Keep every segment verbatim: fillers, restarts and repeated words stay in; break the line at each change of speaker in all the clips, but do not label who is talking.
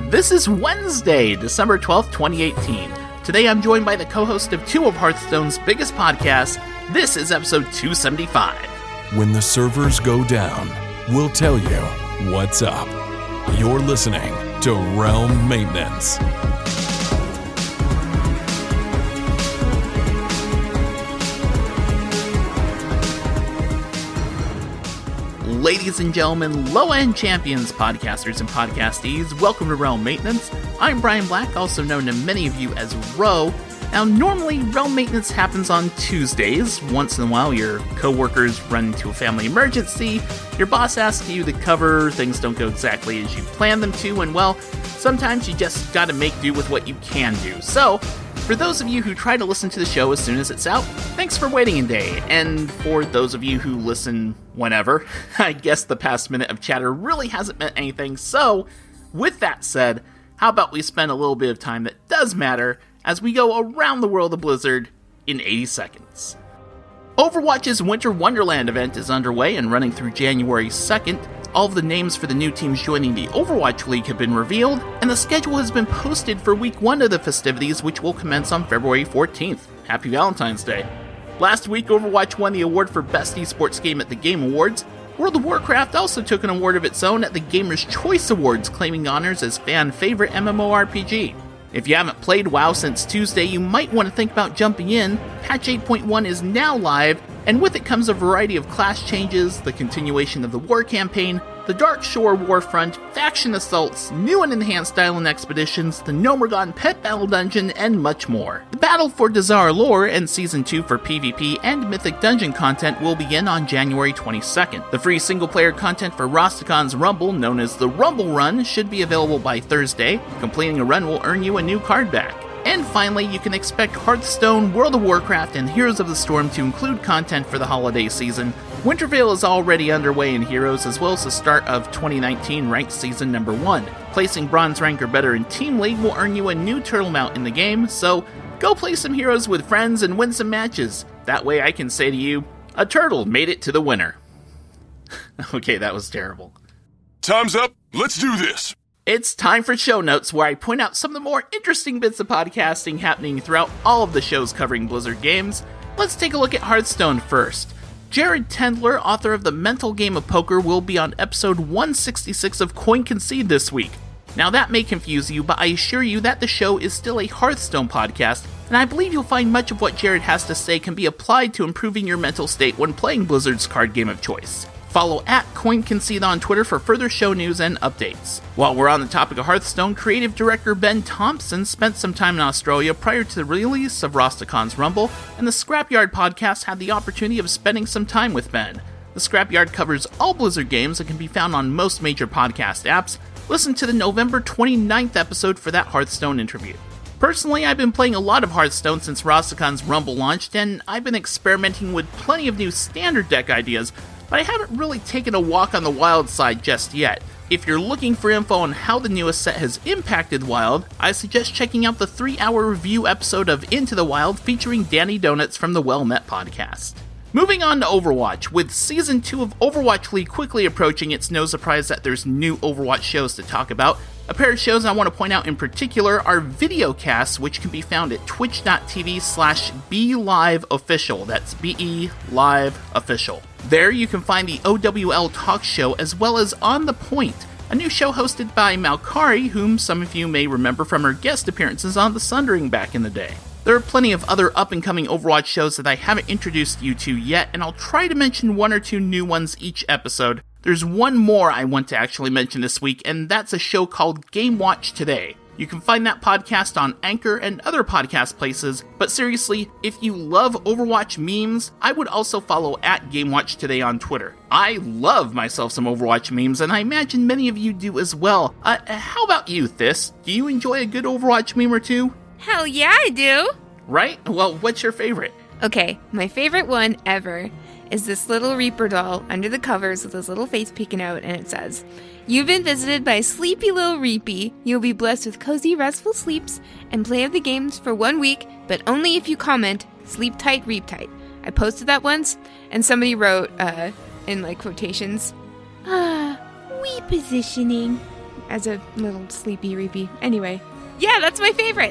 This is Wednesday, December twelfth, twenty eighteen. Today I'm joined by the co-host of two of Hearthstone's biggest podcasts. This is episode two seventy-five.
When the servers go down, we'll tell you what's up. You're listening to Realm Maintenance.
Ladies and gentlemen, low-end champions, podcasters, and podcastees, welcome to Realm Maintenance. I'm Brian Black, also known to many of you as Ro. Now, normally, Realm Maintenance happens on Tuesdays. Once in a while, your coworkers run into a family emergency, your boss asks you to cover, things don't go exactly as you planned them to, and well, sometimes you just gotta make do with what you can do. So, for those of you who try to listen to the show as soon as it's out, thanks for waiting a day. And for those of you who listen whenever, I guess the past minute of chatter really hasn't meant anything. So, with that said, how about we spend a little bit of time that does matter as we go around the world of Blizzard in eighty seconds. Overwatch's Winter Wonderland event is underway and running through January second. All of the names for the new teams joining the Overwatch League have been revealed, and the schedule has been posted for week one of the festivities, which will commence on February fourteenth. Happy Valentine's Day. Last week, Overwatch won the award for Best Esports Game at the Game Awards. World of Warcraft also took an award of its own at the Gamer's Choice Awards, claiming honors as fan favorite MMORPG. If you haven't played WoW since Tuesday, you might want to think about jumping in. Patch eight point one is now live, and with it comes a variety of class changes, the continuation of the war campaign, the Darkshore Warfront, faction assaults, new and enhanced island expeditions, the Gnomeregan Pet Battle Dungeon, and much more. The Battle for Dazar'alor and Season two for PvP and Mythic Dungeon content will begin on January twenty-second. The free single-player content for Rastakhan's Rumble, known as the Rumble Run, should be available by Thursday. Completing a run will earn you a new card back. And finally, you can expect Hearthstone, World of Warcraft, and Heroes of the Storm to include content for the holiday season. Winterveil is already underway in Heroes, as well as the start of twenty nineteen Ranked Season number one. Placing Bronze Rank or better in Team League will earn you a new turtle mount in the game, so go play some Heroes with friends and win some matches. That way I can say to you, a turtle made it to the winner. Okay, that was terrible.
Time's up. Let's do this.
It's time for show notes, where I point out some of the more interesting bits of podcasting happening throughout all of the shows covering Blizzard games. Let's take a look at Hearthstone first. Jared Tendler, author of The Mental Game of Poker, will be on episode one sixty-six of Coin Concede this week. Now that may confuse you, but I assure you that the show is still a Hearthstone podcast, and I believe you'll find much of what Jared has to say can be applied to improving your mental state when playing Blizzard's card game of choice. Follow at CoinConcede on Twitter for further show news and updates. While we're on the topic of Hearthstone, creative director Ben Thompson spent some time in Australia prior to the release of Rastakhan's Rumble, and the Scrapyard podcast had the opportunity of spending some time with Ben. The Scrapyard covers all Blizzard games and can be found on most major podcast apps. Listen to the November twenty-ninth episode for that Hearthstone interview. Personally, I've been playing a lot of Hearthstone since Rastakhan's Rumble launched, and I've been experimenting with plenty of new standard deck ideas, but I haven't really taken a walk on the Wild side just yet. If you're looking for info on how the newest set has impacted Wild, I suggest checking out the three-hour review episode of Into the Wild featuring Danny Donuts from the Well Met podcast. Moving on to Overwatch. With Season two of Overwatch League quickly approaching, it's no surprise that there's new Overwatch shows to talk about. A pair of shows I want to point out in particular are videocasts, which can be found at twitch.tv slash BeLiveOfficial. That's B E Live Official. There you can find the O W L Talk Show as well as On The Point, a new show hosted by Malkari, whom some of you may remember from her guest appearances on The Sundering back in the day. There are plenty of other up-and-coming Overwatch shows that I haven't introduced you to yet, and I'll try to mention one or two new ones each episode. There's one more I want to actually mention this week, and that's a show called Game Watch Today. You can find that podcast on Anchor and other podcast places, but seriously, if you love Overwatch memes, I would also follow at Game Watch Today on Twitter. I love myself some Overwatch memes, and I imagine many of you do as well. Uh, how about you, This? Do you enjoy a good Overwatch meme or two?
Hell yeah, I do!
Right? Well, what's your favorite?
Okay, my favorite one ever is this little Reaper doll under the covers with his little face peeking out, and it says, "You've been visited by sleepy little Reapy. You'll be blessed with cozy, restful sleeps and play of the games for one week, but only if you comment, sleep tight, reap tight." I posted that once, and somebody wrote, uh, in like quotations, "Ah, we positioning." as a little sleepy reapy. Anyway, yeah, that's my favorite.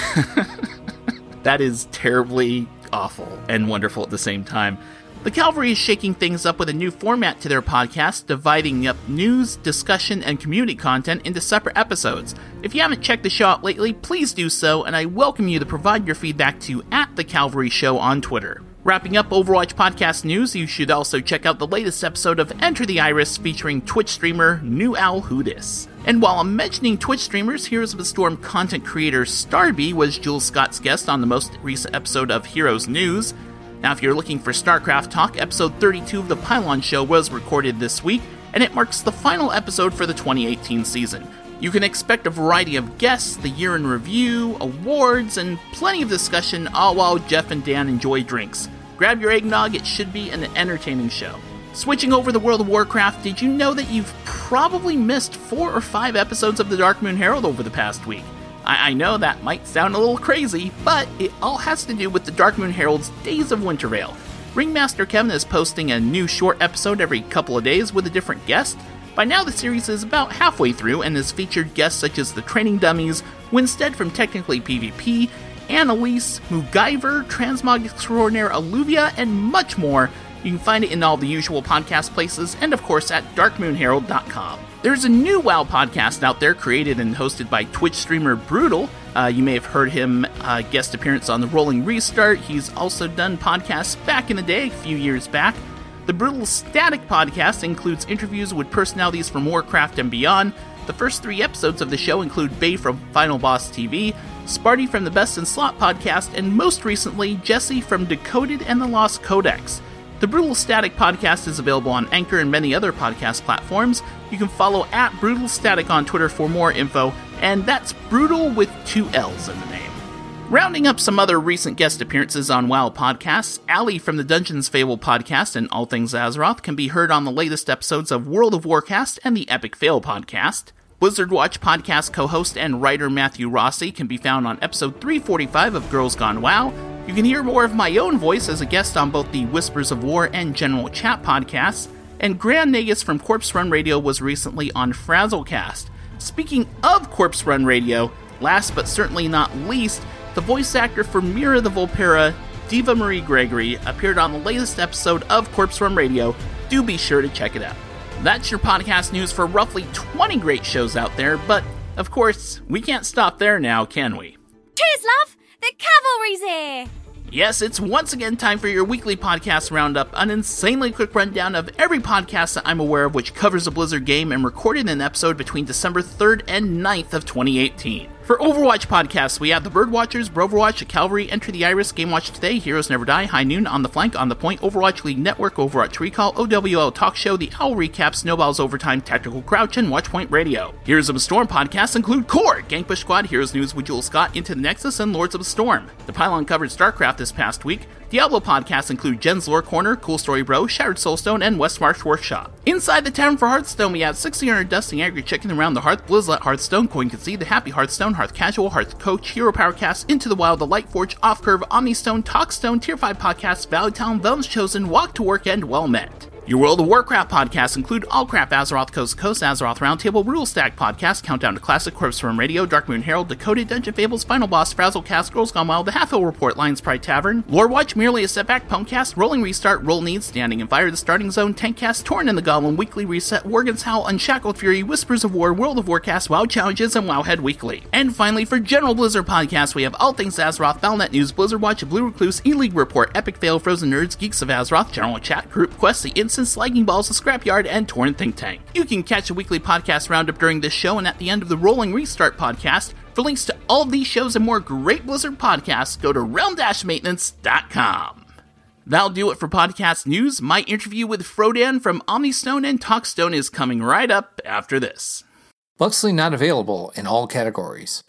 That is terribly awful and wonderful at the same time. The Cavalry is shaking things up with a new format to their podcast, dividing up news, discussion, and community content into separate episodes. If you haven't checked the show out lately, please do so, and I welcome you to provide your feedback to at The Cavalry Show on Twitter. Wrapping up Overwatch podcast news, you should also check out the latest episode of Enter the Iris featuring Twitch streamer New Owl Hudis. And while I'm mentioning Twitch streamers, Heroes of the Storm content creator Starby was Jules Scott's guest on the most recent episode of Heroes News. Now, if you're looking for StarCraft talk, episode thirty-two of The Pylon Show was recorded this week, and it marks the final episode for the twenty eighteen season. You can expect a variety of guests, the year in review, awards, and plenty of discussion, all while Jeff and Dan enjoy drinks. Grab your eggnog, it should be an entertaining show. Switching over to World of Warcraft, did you know that you've probably missed four or five episodes of the Darkmoon Herald over the past week? I, I know that might sound a little crazy, but it all has to do with the Darkmoon Herald's Days of Wintervale. Ringmaster Kevin is posting a new short episode every couple of days with a different guest. By now the series is about halfway through and has featured guests such as the Training Dummies, Winstead from Technically PvP, Annalise, Mugaiver, Transmog Extraordinaire Alluvia, and much more. You can find it in all the usual podcast places, and of course at darkmoon herald dot com. There's a new WoW podcast out there created and hosted by Twitch streamer Brutal. Uh, you may have heard him uh, guest appearance on the Rolling Restart. He's also done podcasts back in the day, a few years back. The Brutal Static podcast includes interviews with personalities from Warcraft and beyond. The first three episodes of the show include Bay from Final Boss T V, Sparty from the Best in Slot podcast, and most recently, Jesse from Decoded and the Lost Codex. The Brutal Static podcast is available on Anchor and many other podcast platforms. You can follow at Brutal Static on Twitter for more info, and that's Brutal with two L's in the name. Rounding up some other recent guest appearances on WoW podcasts, Allie from the Dungeons Fable podcast and All Things Azeroth can be heard on the latest episodes of World of Warcast and the Epic Fail podcast. Blizzard Watch podcast co-host and writer Matthew Rossi can be found on episode three forty-five of Girls Gone WoW. You can hear more of my own voice as a guest on both the Whispers of War and General Chat podcasts, and Grant Nagus from Corpse Run Radio was recently on Frazzlecast. Speaking of Corpse Run Radio, last but certainly not least, the voice actor for Mira the Volpera, Diva Marie Gregory, appeared on the latest episode of Corpse Run Radio. Do be sure to check it out. That's your podcast news for roughly twenty great shows out there, but, of course, we can't stop there now, can we?
Cheers, love! The Cavalry's here!
Yes, it's once again time for your weekly podcast roundup, an insanely quick rundown of every podcast that I'm aware of which covers a Blizzard game and recorded an episode between December third and ninth of twenty eighteen. For Overwatch podcasts, we have the Birdwatchers, Broverwatch, the Cavalry, Enter the Iris, Game Watch Today, Heroes Never Die, High Noon, On the Flank, On the Point, Overwatch League Network, Overwatch Recall, O W L Talk Show, The Owl Recap, Snowball's Overtime, Tactical Crouch, and Watchpoint Radio. Heroes of the Storm podcasts include Core, Gangpush Squad, Heroes News with Jules Scott, Into the Nexus, and Lords of the Storm. The Pylon covered StarCraft this past week. Diablo podcasts include Jen's Lore Corner, Cool Story Bro, Shattered Soulstone, and Westmarch Workshop. Inside the Tavern for Hearthstone, we have sixty hundred dusting angry chicken around the hearth, Blizzlet Hearthstone, Coin Concede, The Happy Hearthstone, Hearth Casual, Hearth Coach, Hero Powercast, Into the Wild, The Lightforge, Off Curve, Omnistone, Talkstone, Tier five Podcasts, Valley Town, Velm's Chosen, Walk to Work, and Well Met. Your World of Warcraft podcasts include Allcrap, Azeroth Coast to Coast, Azeroth Roundtable, Rule Stack Podcast, Countdown to Classic, Corpse Run Radio, Darkmoon Herald, Decoded, Dungeon Fables, Final Boss, Frazzlecast, Girls Gone Wild, The Half Hill Report, Lions Pride Tavern, Lore Watch, Merely a Setback, Pwnecast, Rolling Restart, Roll Needs, Standing and Fire, The Starting Zone, Tankcast, Torn in the Goblin, Weekly Reset, Worgen's Howl, Unshackled Fury, Whispers of War, World of Warcast, WoW Challenges, and WoWhead Weekly. And finally, for General Blizzard podcasts, we have All Things Azeroth, Battle.net News, Blizzard Watch, Blue Recluse, E-League Report, Epic Fail, Frozen Nerds, Geeks of Azeroth, General Chat, Group Quest, The Instance, Slagging Balls, The Scrapyard, and Torn Think Tank. You can catch a weekly podcast roundup during this show and at the end of the Rolling Restart podcast. For links to all of these shows and more great Blizzard podcasts, go to realm dash maintenance dot com. That'll do it for podcast news. My interview with Frodan from Omnistone and Talkstone is coming right up after this.
Buxley not available in all categories.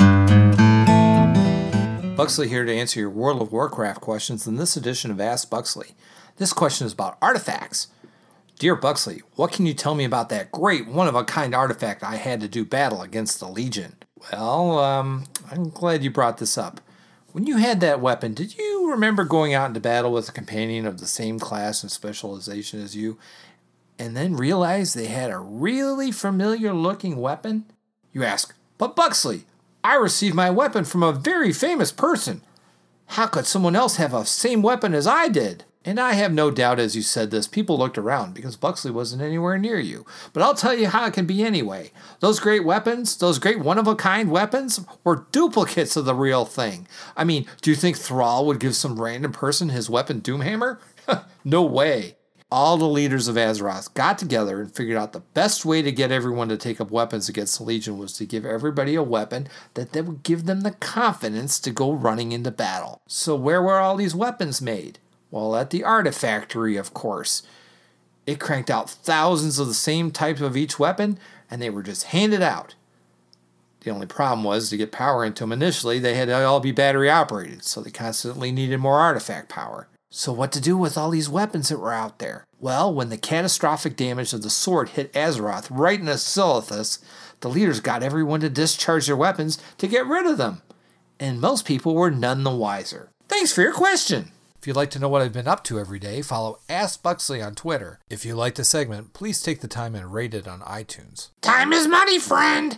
Buxley here to answer your World of Warcraft questions in this edition of Ask Buxley. This question is about artifacts. Dear Buxley, what can you tell me about that great one-of-a-kind artifact I had to do battle against the Legion? Well, um, I'm glad you brought this up. When you had that weapon, did you remember going out into battle with a companion of the same class and specialization as you, and then realize they had a really familiar-looking weapon? You ask, but Buxley, I received my weapon from a very famous person. How could someone else have the same weapon as I did? And I have no doubt as you said this, people looked around because Buxley wasn't anywhere near you. But I'll tell you how it can be anyway. Those great weapons, those great one-of-a-kind weapons, were duplicates of the real thing. I mean, do you think Thrall would give some random person his weapon Doomhammer? No way. All the leaders of Azeroth got together and figured out the best way to get everyone to take up weapons against the Legion was to give everybody a weapon that, that would give them the confidence to go running into battle. So where were all these weapons made? Well, at the Artifactory, of course. It cranked out thousands of the same type of each weapon, and they were just handed out. The only problem was, to get power into them initially, they had to all be battery operated, so they constantly needed more artifact power. So what to do with all these weapons that were out there? Well, when the catastrophic damage of the sword hit Azeroth right in the Silithus, the leaders got everyone to discharge their weapons to get rid of them. And most people were none the wiser. Thanks for your question. If you'd like to know what I've been up to every day, follow Ask Buxley on Twitter. If you like the segment, please take the time and rate it on iTunes. Time is money, friend!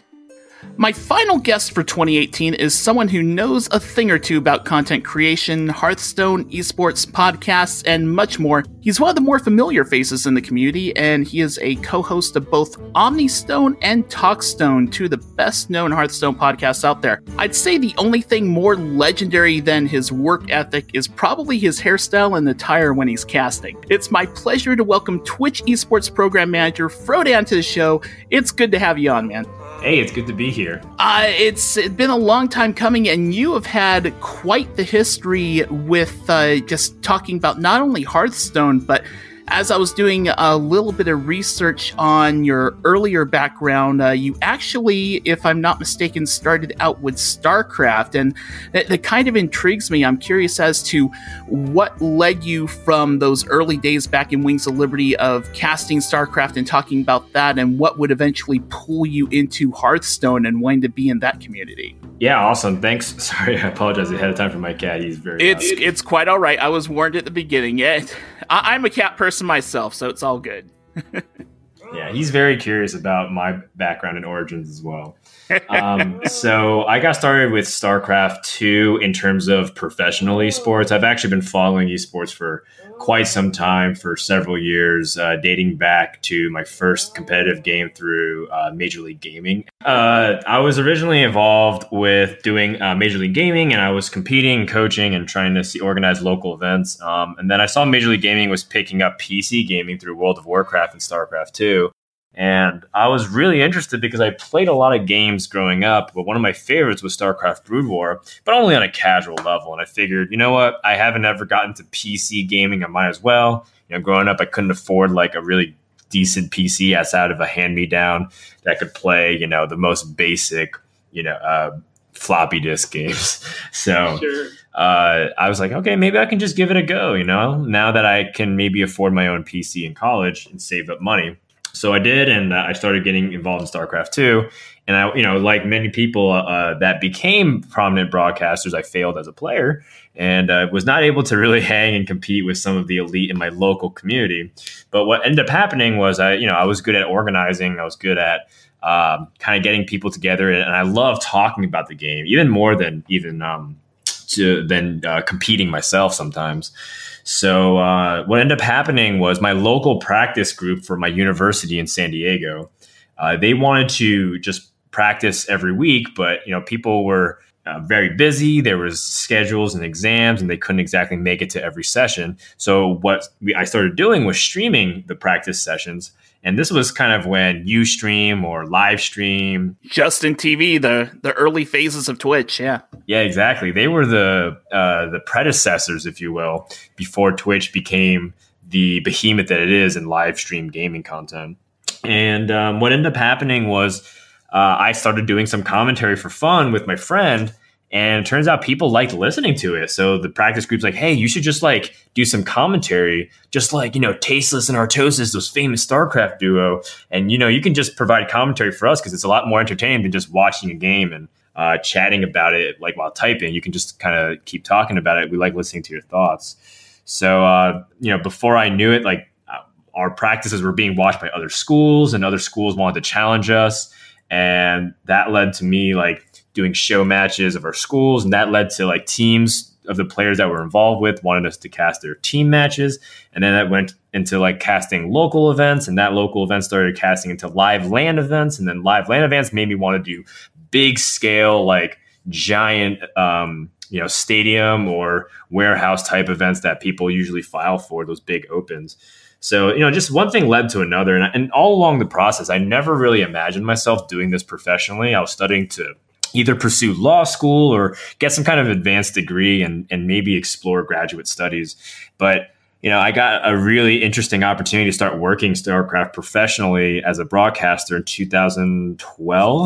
My final guest for twenty eighteen is someone who knows a thing or two about content creation, Hearthstone, esports, podcasts, and much more. He's one of the more familiar faces in the community, and he is a co-host of both Omnistone and Talkstone, two of the best-known Hearthstone podcasts out there. I'd say the only thing more legendary than his work ethic is probably his hairstyle and attire when he's casting. It's my pleasure to welcome Twitch esports program manager Frodan to the show. It's good to have you on, man.
Hey, it's good to be here.
Uh, it's been a long time coming, and you have had quite the history with uh, just talking about not only Hearthstone, but as I was doing a little bit of research on your earlier background, uh, you actually, if I'm not mistaken, started out with StarCraft, and that, that kind of intrigues me. I'm curious as to what led you from those early days back in Wings of Liberty of casting StarCraft and talking about that, and what would eventually pull you into Hearthstone and wanting to be in that community.
Yeah, awesome. Thanks. Sorry, I apologize ahead of time for my cat. He's very
It's
loud.
it's quite all right. I was warned at the beginning. Yeah, I, I'm a cat person myself, so it's all good.
Yeah, he's very curious about my background and origins as well. Um, so I got started with StarCraft two in terms of professional esports. I've actually been following esports for quite some time, for several years, uh, dating back to my first competitive game through uh, Major League Gaming. Uh, I was originally involved with doing uh, Major League Gaming, and I was competing, coaching, and trying to see, organize local events. Um, and then I saw Major League Gaming was picking up P C gaming through World of Warcraft and StarCraft two. And I was really interested because I played a lot of games growing up, but one of my favorites was StarCraft Brood War, but only on a casual level. And I figured, you know what? I haven't ever gotten to P C gaming. I might as well. You know, growing up, I couldn't afford like a really decent P C outside of a hand-me-down that could play, you know, the most basic, you know, uh, floppy disk games. So sure. uh, I was like, okay, maybe I can just give it a go, you know, now that I can maybe afford my own P C in college and save up money. So I did, and uh, I started getting involved in StarCraft two. And I, you know, like many people uh, that became prominent broadcasters, I failed as a player and uh, was not able to really hang and compete with some of the elite in my local community. But what ended up happening was, I, you know, I was good at organizing. I was good at um, kind of getting people together, and I love talking about the game, even more than even um, to than uh, competing myself sometimes. So uh, what ended up happening was my local practice group for my university in San Diego, uh, they wanted to just practice every week, but you know, people were uh, very busy. There was schedules and exams, and they couldn't exactly make it to every session. So what we, I started doing was streaming the practice sessions. And this was kind of when Ustream or Livestream.
Justin T V, the, the early phases of Twitch, yeah.
Yeah, exactly. They were the uh, the predecessors, if you will, before Twitch became the behemoth that it is in live stream gaming content. And um, what ended up happening was uh, I started doing some commentary for fun with my friend. And it turns out people liked listening to it. So the practice group's like, hey, you should just like do some commentary, just like, you know, Tasteless and Artosis, those famous StarCraft duo. And, you know, you can just provide commentary for us because it's a lot more entertaining than just watching a game and uh, chatting about it like while typing. You can just kind of keep talking about it. We like listening to your thoughts. So, uh, you know, before I knew it, like uh, our practices were being watched by other schools, and other schools wanted to challenge us. And that led to me like doing show matches of our schools. And that led to like teams of the players that we're involved with wanted us to cast their team matches. And then that went into like casting local events, and that local event started casting into live LAN events. And then live LAN events made me want to do big scale, like giant, um, you know, stadium or warehouse type events that people usually file for, those big opens. So, you know, just one thing led to another. And, and all along the process, I never really imagined myself doing this professionally. I was studying to either pursue law school or get some kind of advanced degree and, and maybe explore graduate studies. But, you know, I got a really interesting opportunity to start working StarCraft professionally as a broadcaster in two thousand twelve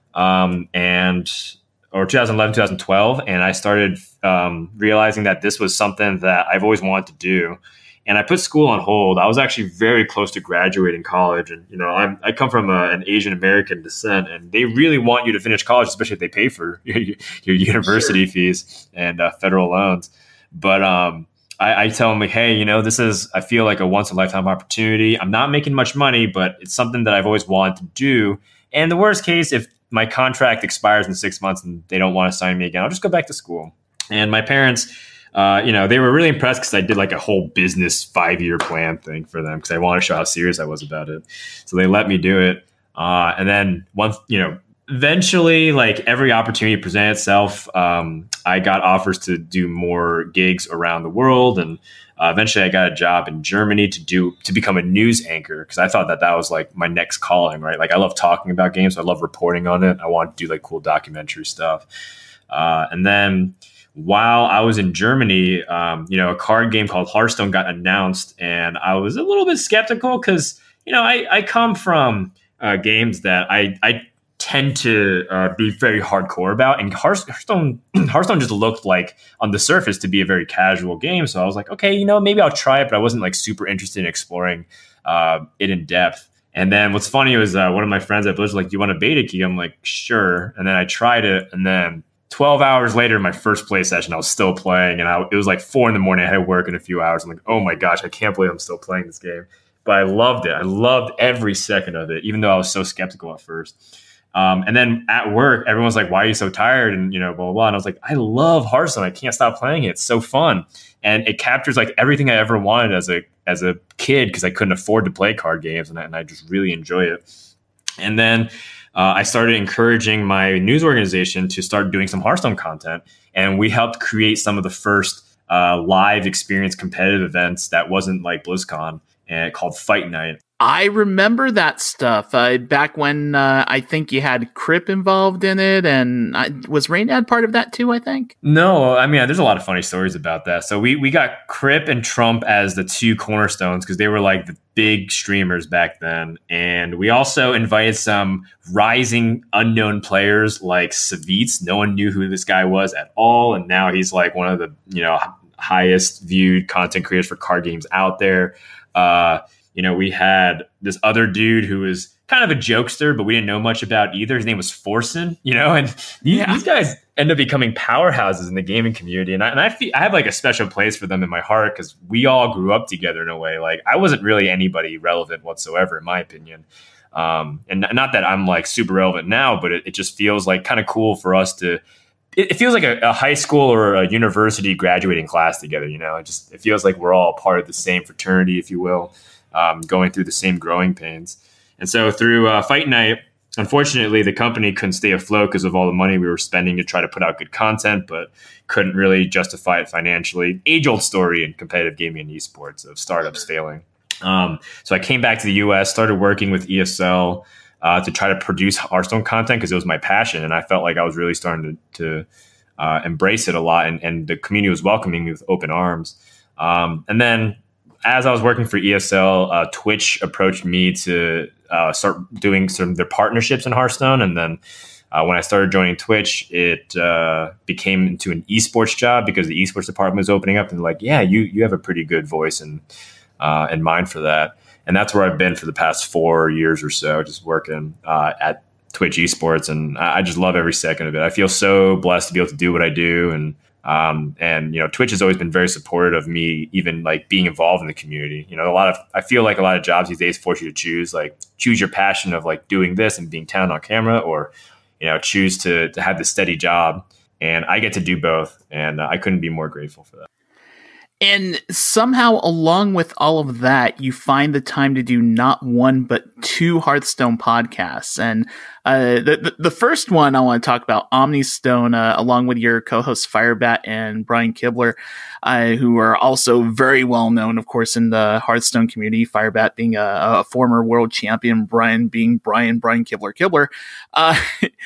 um, and or two thousand eleven, two thousand twelve. And I started um, realizing that this was something that I've always wanted to do. And I put school on hold. I was actually very close to graduating college. And, you know, I'm, I come from a, an Asian American descent, and they really want you to finish college, especially if they pay for your, your university sure. fees and uh, federal loans. But um, I, I tell them, like, hey, you know, this is, I feel like a once in a lifetime opportunity. I'm not making much money, but it's something that I've always wanted to do. And the worst case, if my contract expires in six months and they don't want to sign me again, I'll just go back to school. And my parents, Uh, you know, they were really impressed because I did like a whole business five-year plan thing for them because I wanted to show how serious I was about it. So they let me do it. Uh, and then once, you know, eventually, like every opportunity presented itself, um, I got offers to do more gigs around the world. And uh, eventually I got a job in Germany to do, to become a news anchor because I thought that that was like my next calling, right? Like I love talking about games. So I love reporting on it. I wanted to do like cool documentary stuff. Uh, and then while I was in Germany, um, you know, a card game called Hearthstone got announced, and I was a little bit skeptical because, you know, I, I come from uh, games that I, I tend to uh, be very hardcore about, and Hearthstone Hearthstone just looked like on the surface to be a very casual game. So I was like, okay, you know, maybe I'll try it, but I wasn't like super interested in exploring uh, it in depth. And then what's funny was uh, one of my friends at Blizzard was like, do you want a beta key? I'm like, sure. And then I tried it, and then twelve hours later, my first play session, I was still playing, and I, it was like four in the morning. I had to work in a few hours. I'm like, oh my gosh, I can't believe I'm still playing this game. But I loved it. I loved every second of it, even though I was so skeptical at first. Um, and then at work, everyone's like, why are you so tired? And, you know, blah, blah, blah. And I was like, I love Hearthstone. I can't stop playing it. It's so fun. And it captures like everything I ever wanted as a as a kid because I couldn't afford to play card games, and I, and I just really enjoy it. And then Uh, I started encouraging my news organization to start doing some Hearthstone content. And we helped create some of the first uh, live experience competitive events that wasn't like BlizzCon, and called Fight Night.
I remember that stuff uh, back when uh, I think you had Crip involved in it. And I, was Reynad part of that too, I think?
No, I mean, there's a lot of funny stories about that. So we, we got Crip and Trump as the two cornerstones because they were like the big streamers back then. And we also invited some rising unknown players like Savitz. No one knew who this guy was at all. And now he's like one of the, you know, highest viewed content creators for card games out there. Uh, you know, we had this other dude who was kind of a jokester, but we didn't know much about either. His name was Forsen, you know, and these, yeah. these guys end up becoming powerhouses in the gaming community. And I, and I feel I have like a special place for them in my heart because we all grew up together in a way. Like I wasn't really anybody relevant whatsoever, in my opinion. Um, and not that I'm like super relevant now, but it, it just feels like kind of cool for us to, it, it feels like a, a high school or a university graduating class together. You know, it just, it feels like we're all part of the same fraternity, if you will. Um, going through the same growing pains. And so through uh, Fight Night, unfortunately, the company couldn't stay afloat because of all the money we were spending to try to put out good content, but couldn't really justify it financially. Age-old story in competitive gaming and esports of startups failing. Um, so I came back to the U S, started working with E S L uh, to try to produce Hearthstone content because it was my passion, and I felt like I was really starting to, to uh, embrace it a lot, and, and the community was welcoming me with open arms. Um, and then as I was working for E S L, uh, Twitch approached me to uh, start doing some of their partnerships in Hearthstone. And then uh, when I started joining Twitch, it uh, became into an esports job because the esports department was opening up. And like, yeah, you you have a pretty good voice and uh, and mind for that. And that's where I've been for the past four years or so, just working uh, at Twitch esports. And I just love every second of it. I feel so blessed to be able to do what I do. And Um, and, you know, Twitch has always been very supportive of me, even like being involved in the community. You know, a lot of, I feel like a lot of jobs these days force you to choose, like choose your passion of like doing this and being talented on camera, or, you know, choose to, to have this steady job. And I get to do both. And uh, I couldn't be more grateful for that.
And somehow, along with all of that, you find the time to do not one, but two Hearthstone podcasts. And uh, the, the first one I want to talk about, Omnistone, uh, along with your co-hosts Firebat and Brian Kibler, uh, who are also very well known, of course, in the Hearthstone community. Firebat being a, a former world champion, Brian being Brian, Brian Kibler, Kibler. Uh,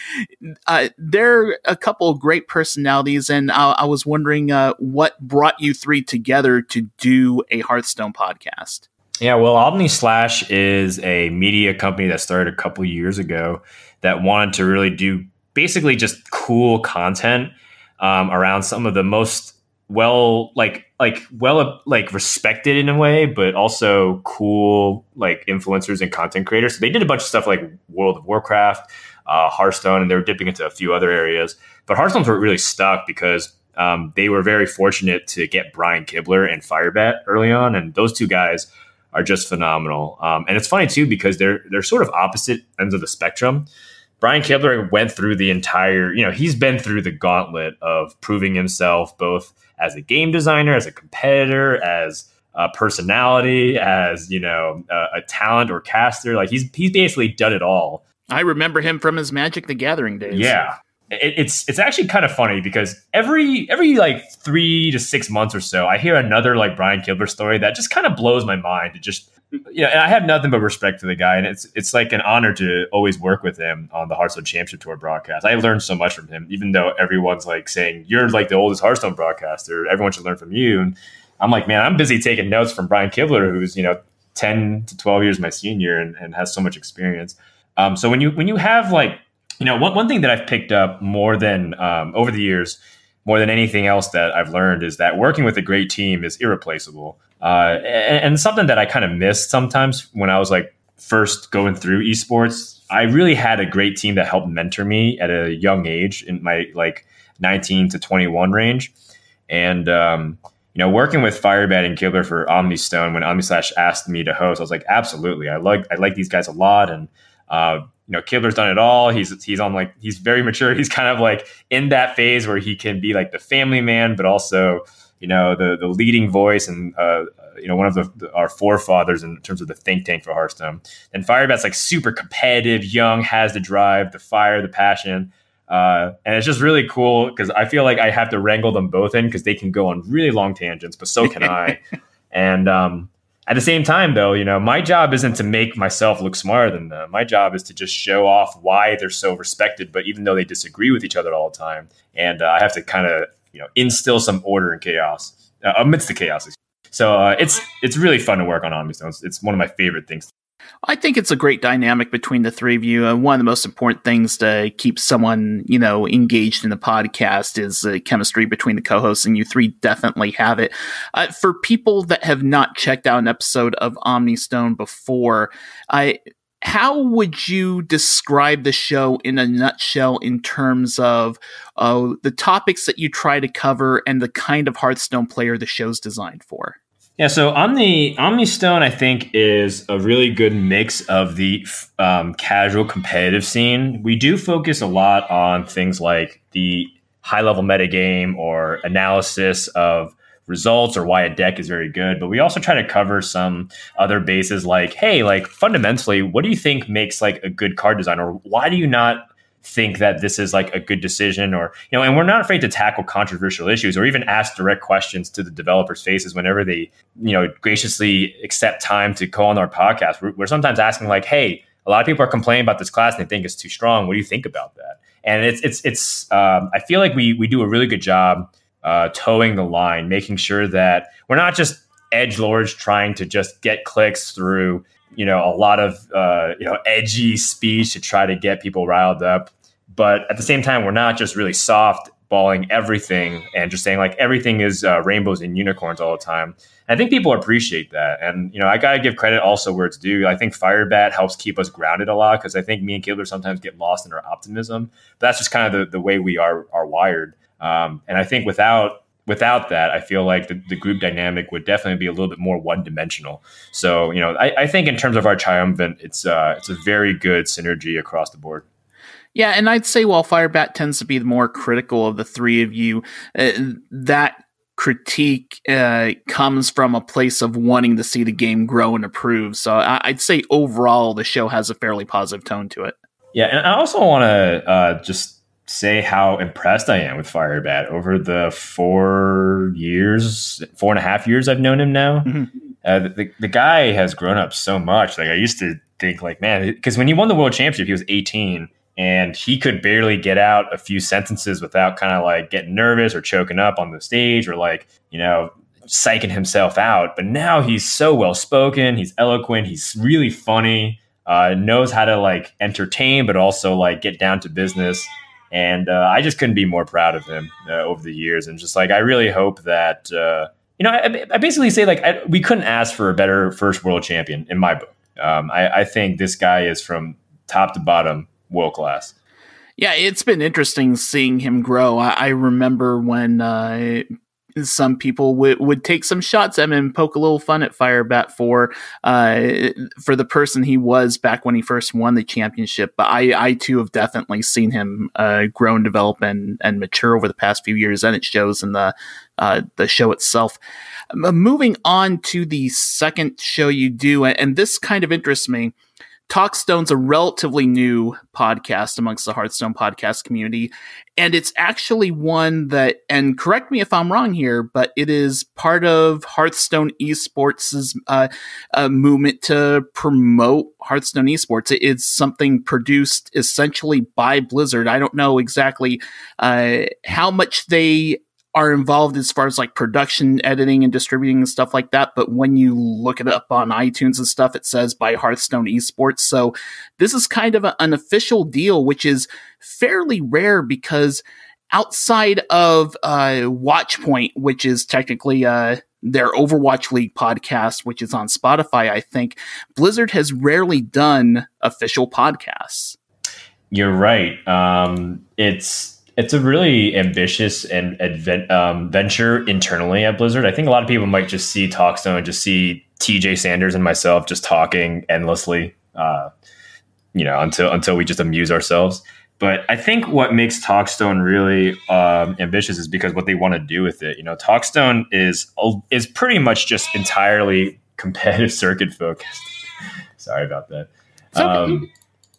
uh, they're a couple of great personalities, and I, I was wondering uh, what brought you three together to do a Hearthstone podcast.
Yeah, well, Omni Slash is a media company that started a couple years ago that wanted to really do basically just cool content um, around some of the most well, like, like well, like respected in a way, but also cool, like influencers and content creators. So they did a bunch of stuff like World of Warcraft, uh, Hearthstone, and they were dipping into a few other areas. But Hearthstone's were really stuck because um, they were very fortunate to get Brian Kibler and Firebat early on, and those two guys are just phenomenal. Um, and it's funny too, because they're, they're sort of opposite ends of the spectrum. Brian Kibler went through the entire, you know, he's been through the gauntlet of proving himself both as a game designer, as a competitor, as a personality, as, you know, a, a talent or caster. Like he's, he's basically done it all.
I remember him from his Magic the Gathering days.
Yeah. It, it's it's actually kind of funny because every every like three to six months or so, I hear another like Brian Kibler story that just kind of blows my mind. It just, you know, and I have nothing but respect for the guy, and it's it's like an honor to always work with him on the Hearthstone Championship Tour broadcast. I learned so much from him, even though everyone's like saying you're like the oldest Hearthstone broadcaster, everyone should learn from you. And I'm like, man, I'm busy taking notes from Brian Kibler, who's, you know, ten to twelve years my senior and, and has so much experience. Um, so when you when you have like, you know, one, one thing that I've picked up more than um, over the years, more than anything else that I've learned, is that working with a great team is irreplaceable. Uh, and, and something that I kind of missed sometimes when I was like first going through esports. I really had a great team that helped mentor me at a young age in my like nineteen to twenty-one range. And, um, you know, working with Firebat and Kibler for Omnistone, when OmniSlash asked me to host, I was like, absolutely. I like, I like these guys a lot. And, uh, you know, Kibler's done it all. He's he's on like he's very mature. He's kind of like in that phase where he can be like the family man, but also, you know, the the leading voice and uh, you know, one of the, the our forefathers in terms of the think tank for Hearthstone. And Firebat's like super competitive, young, has the drive, the fire, the passion, uh, and it's just really cool because I feel like I have to wrangle them both in because they can go on really long tangents, but so can I. And um, at the same time, though, you know, my job isn't to make myself look smarter than them. My job is to just show off why they're so respected, but even though they disagree with each other all the time. And uh, I have to kind of, you know, instill some order and chaos uh, amidst the chaos. So uh, it's it's really fun to work on Omnistone. It's, it's one of my favorite things.
I think it's a great dynamic between the three of you. And one of the most important things to keep someone, you know, engaged in the podcast is the chemistry between the co-hosts, and you three definitely have it. Uh, for people that have not checked out an episode of Omnistone before, I, how would you describe the show in a nutshell in terms of uh, the topics that you try to cover and the kind of Hearthstone player the show's designed for?
Yeah, so Omni Omnistone, I think, is a really good mix of the um, casual competitive scene. We do focus a lot on things like the high-level metagame or analysis of results or why a deck is very good, but we also try to cover some other bases like, hey, like fundamentally, what do you think makes like a good card design, or why do you not think that this is like a good decision? Or, you know, and we're not afraid to tackle controversial issues or even ask direct questions to the developers' faces whenever they, you know, graciously accept time to go on our podcast. We're, we're sometimes asking like, hey, a lot of people are complaining about this class and they think it's too strong. What do you think about that? And it's, it's, it's, um, I feel like we, we do a really good job uh, towing the line, making sure that we're not just edgelords trying to just get clicks through, you know, a lot of, uh, you know, edgy speech to try to get people riled up. But at the same time, we're not just really soft balling everything and just saying like everything is uh, rainbows and unicorns all the time. And I think people appreciate that. And, you know, I got to give credit also where it's due. I think Firebat helps keep us grounded a lot because I think me and Kibler sometimes get lost in our optimism. But that's just kind of the, the way we are, are wired. Um, and I think without without that, I feel like the, the group dynamic would definitely be a little bit more one dimensional. So, you know, I, I think in terms of our triumvirate, it's uh, it's a very good synergy across the board.
Yeah, and I'd say while Firebat tends to be the more critical of the three of you, uh, that critique uh, comes from a place of wanting to see the game grow and improve. So I- I'd say overall the show has a fairly positive tone to it.
Yeah, and I also want to uh, just say how impressed I am with Firebat over the four years, four and a half years I've known him now. Mm-hmm. Uh, the, the guy has grown up so much. Like I used to think like, man, because when he won the world championship, he was eighteen. And he could barely get out a few sentences without kind of like getting nervous or choking up on the stage or like, you know, psyching himself out. But now he's so well spoken. He's eloquent. He's really funny, uh, knows how to like entertain, but also like get down to business. And uh, I just couldn't be more proud of him uh, over the years. And just like, I really hope that, uh, you know, I, I basically say like, I, we couldn't ask for a better first world champion in my book. Um, I, I think this guy is from top to bottom world class.
Yeah, it's been interesting seeing him grow. I, I remember when uh, some people would would take some shots at him and poke a little fun at Firebat for uh, for the person he was back when he first won the championship. But I, I too have definitely seen him uh, grow and develop and, and mature over the past few years, and it shows in the uh, the show itself. Uh, moving on to the second show you do, and this kind of interests me. Talkstone's a relatively new podcast amongst the Hearthstone podcast community, and it's actually one that, and correct me if I'm wrong here, but it is part of Hearthstone esports' uh, uh, movement to promote Hearthstone esports. It's something produced essentially by Blizzard. I don't know exactly uh, how much they are involved as far as like production, editing, and distributing and stuff like that. But when you look it up on iTunes and stuff, it says by Hearthstone Esports. So this is kind of a, an official deal, which is fairly rare because outside of uh, Watchpoint, which is technically uh, their Overwatch League podcast, which is on Spotify, I think Blizzard has rarely done official podcasts.
You're right. Um, it's It's a really ambitious and advent, um, venture internally at Blizzard. I think a lot of people might just see Talkstone and just see T J Sanders and myself just talking endlessly, uh, you know, until until we just amuse ourselves. But I think what makes Talkstone really um, ambitious is because what they want to do with it. You know, Talkstone is is pretty much just entirely competitive circuit focused. Sorry about that. Um,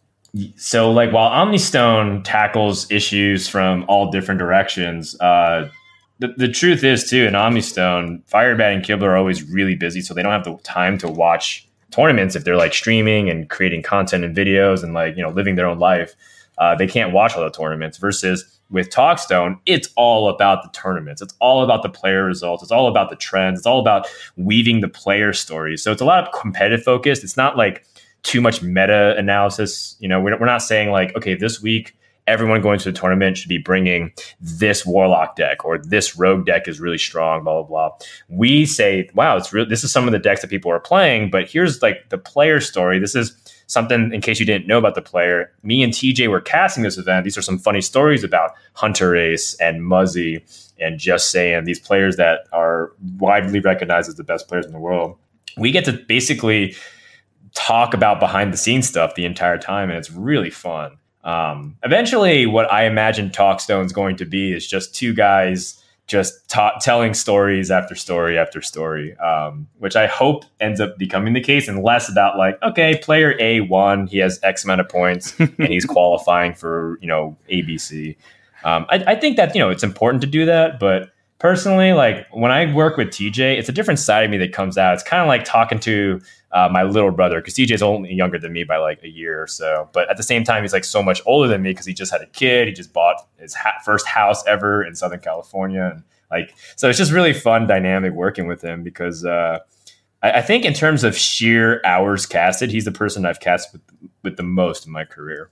So, like, while Omnistone tackles issues from all different directions, uh, the, the truth is, too, in Omnistone, Firebat and Kibler are always really busy, so they don't have the time to watch tournaments if they're, like, streaming and creating content and videos and, like, you know, living their own life. Uh, they can't watch all the tournaments versus with Talkstone, it's all about the tournaments. It's all about the player results. It's all about the trends. It's all about weaving the player stories. So it's a lot of competitive focused. It's not, like, too much meta analysis. You know, we're, we're not saying like, okay, this week, everyone going to the tournament should be bringing this Warlock deck or this Rogue deck is really strong, blah, blah, blah. We say, wow, it's really, this is some of the decks that people are playing, but here's like the player story. This is something, in case you didn't know about the player, me and T J were casting this event. These are some funny stories about Hunter Ace and Muzzy and Just Saying, these players that are widely recognized as the best players in the world. We get to basically talk about behind the scenes stuff the entire time, and it's really fun. Um, eventually, what I imagine Talkstone's going to be is just two guys just ta- telling stories after story after story, um, which I hope ends up becoming the case, and less about like, okay, player A won, he has X amount of points, and he's qualifying for, you know, A B C. Um, I, I think that, you know, it's important to do that, but personally, like when I work with T J, it's a different side of me that comes out. It's kind of like talking to uh, my little brother, because T J's only younger than me by like a year or so. But at the same time, he's like so much older than me because he just had a kid. He just bought his ha- first house ever in Southern California. And like, so it's just really fun dynamic working with him because uh, I, I think in terms of sheer hours casted, he's the person I've cast with, with the most in my career.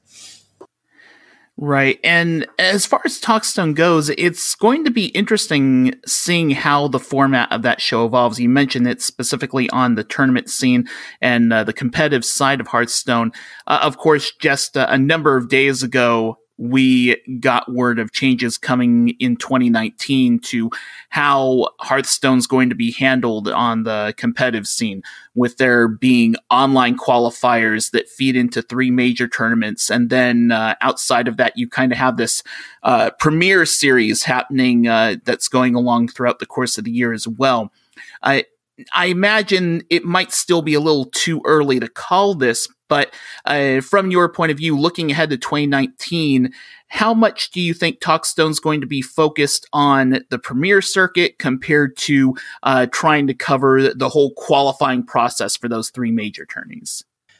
Right. And as far as Talkstone goes, it's going to be interesting seeing how the format of that show evolves. You mentioned it specifically on the tournament scene and uh, the competitive side of Hearthstone. Uh, of course, just uh, a number of days ago, we got word of changes coming in twenty nineteen to how Hearthstone's going to be handled on the competitive scene, with there being online qualifiers that feed into three major tournaments. And then uh, outside of that, you kind of have this uh, Premier Series happening uh, that's going along throughout the course of the year as well. I I imagine it might still be a little too early to call this, but uh, from your point of view, looking ahead to twenty nineteen, how much do you think Talkstone's going to be focused on the Premier Circuit compared to uh, trying to cover the whole qualifying process for those three major tourneys?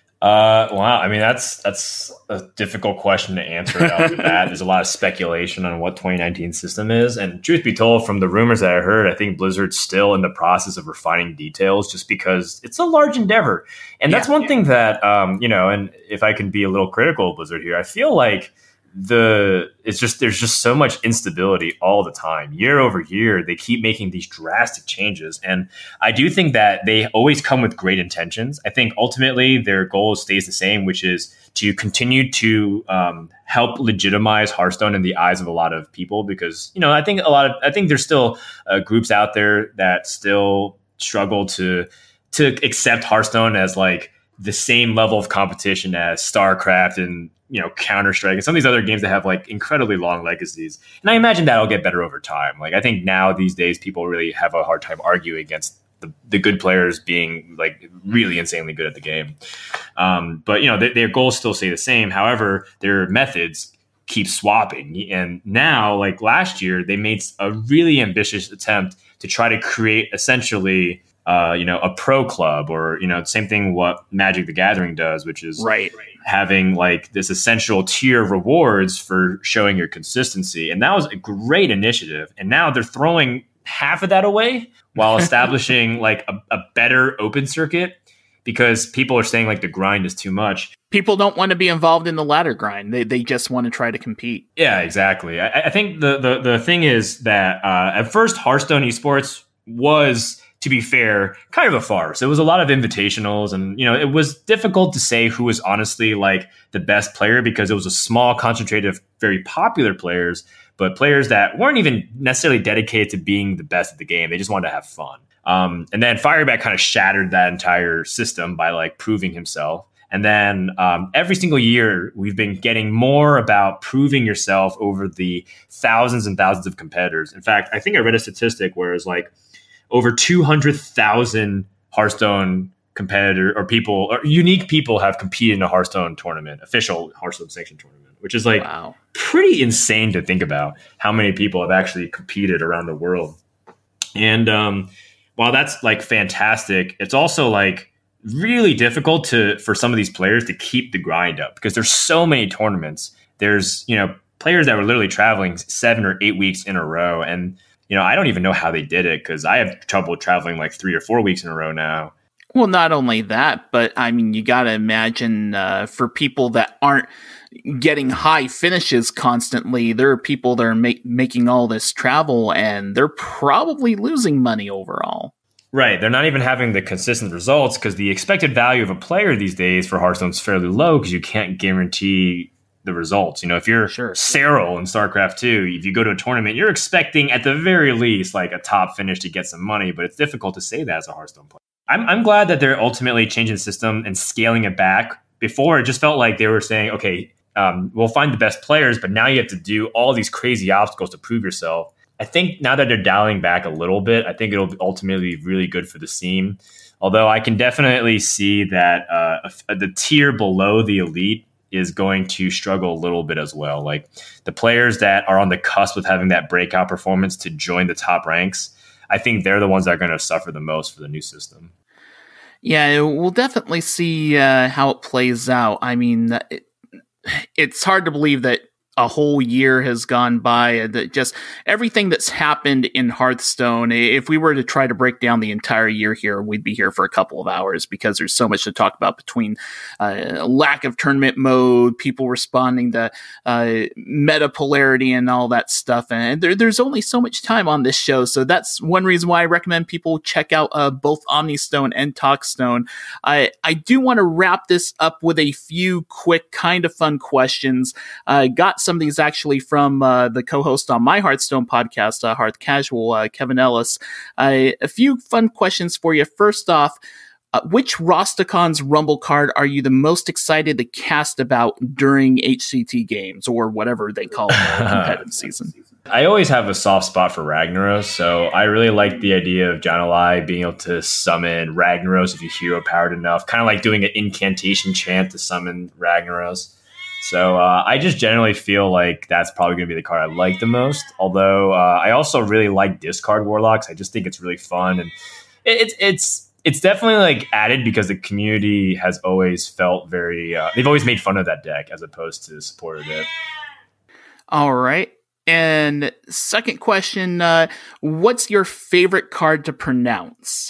Uh, wow. I mean, that's that's a difficult question to answer right off the bat. There's a lot of speculation on what twenty nineteen system is. And truth be told, from the rumors that I heard, I think Blizzard's still in the process of refining details just because it's a large endeavor. And that's yeah, one yeah. thing that, um, you know, and if I can be a little critical of Blizzard here, I feel like the it's just there's just so much instability all the time. Year over year, they keep making these drastic changes. And I do think that they always come with great intentions. I think ultimately their goal stays the same, which is to continue to um, help legitimize Hearthstone in the eyes of a lot of people. Because, you know, I think a lot of I think there's still uh, groups out there that still struggle to to accept Hearthstone as like the same level of competition as StarCraft and, you know, Counter-Strike and some of these other games that have like incredibly long legacies. And I imagine that'll get better over time. Like, I think now these days people really have a hard time arguing against the, the good players being like really insanely good at the game. Um, but, you know, th- their goals still stay the same. However, their methods keep swapping. And now, like last year, they made a really ambitious attempt to try to create essentially Uh, you know, a pro club, or, you know, same thing what Magic the Gathering does, which is
right.
having like this essential tier of rewards for showing your consistency. And that was a great initiative. And now they're throwing half of that away while establishing like a, a better open circuit, because people are saying like the grind is too much.
People don't want to be involved in the ladder grind. They they just want to try to compete.
Yeah, exactly. I, I think the, the, the thing is that uh, at first Hearthstone esports was, to be fair, kind of a farce. It was a lot of invitationals, and, you know, it was difficult to say who was honestly like the best player, because it was a small concentrated of very popular players, but players that weren't even necessarily dedicated to being the best at the game. They just wanted to have fun. Um, and then Firebat kind of shattered that entire system by like proving himself. And then um, every single year, we've been getting more about proving yourself over the thousands and thousands of competitors. In fact, I think I read a statistic where it's like over two hundred thousand Hearthstone competitor or people or unique people have competed in a Hearthstone tournament, official Hearthstone sanctioned tournament, which is like
wow.
pretty insane to think about how many people have actually competed around the world. And um, while that's like fantastic, it's also like really difficult to for some of these players to keep the grind up, because there's so many tournaments. There's, you know, players that were literally traveling seven or eight weeks in a row. And, you know, I don't even know how they did it, because I have trouble traveling like three or four weeks in a row now.
Well, not only that, but I mean, you got to imagine uh, for people that aren't getting high finishes constantly, there are people that are ma- making all this travel, and they're probably losing money overall.
Right. They're not even having the consistent results, because the expected value of a player these days for Hearthstone is fairly low, because you can't guarantee the results. You know, if you're
sure.
Serral in StarCraft two, if you go to a tournament, you're expecting at the very least like a top finish to get some money, but it's difficult to say that as a Hearthstone player. I'm I'm glad that they're ultimately changing the system and scaling it back. Before, it just felt like they were saying, okay, um, we'll find the best players, but now you have to do all these crazy obstacles to prove yourself. I think now that they're dialing back a little bit, I think it'll ultimately be really good for the scene. Although I can definitely see that uh, the tier below the elite is going to struggle a little bit as well. Like the players that are on the cusp of having that breakout performance to join the top ranks, I think they're the ones that are going to suffer the most for the new system.
Yeah, we'll definitely see uh, how it plays out. I mean, it, it's hard to believe that a whole year has gone by, that just everything that's happened in Hearthstone. If we were to try to break down the entire year here, we'd be here for a couple of hours, because there's so much to talk about, between uh, lack of tournament mode, people responding to uh, meta polarity and all that stuff. And there, there's only so much time on this show. So that's one reason why I recommend people check out uh, both Omnistone and Talkstone. I, I do want to wrap this up with a few quick, kind of fun questions. I uh, got some of these actually from uh, the co-host on my Hearthstone podcast, uh, Hearth Casual, uh, Kevin Ellis. Uh, a few fun questions for you. First off, uh, which Rostacon's Rumble card are you the most excited to cast about during H C T games, or whatever they call it, the competitive season?
I always have a soft spot for Ragnaros, so I really like the idea of Jan'alai being able to summon Ragnaros if you hero powered enough, kind of like doing an incantation chant to summon Ragnaros. So uh, I just generally feel like that's probably going to be the card I like the most, although uh, I also really like discard Warlocks. I just think it's really fun, and it, it's it's it's definitely like added because the community has always felt very, uh, they've always made fun of that deck as opposed to supported it.
All right. And second question, uh, what's your favorite card to pronounce?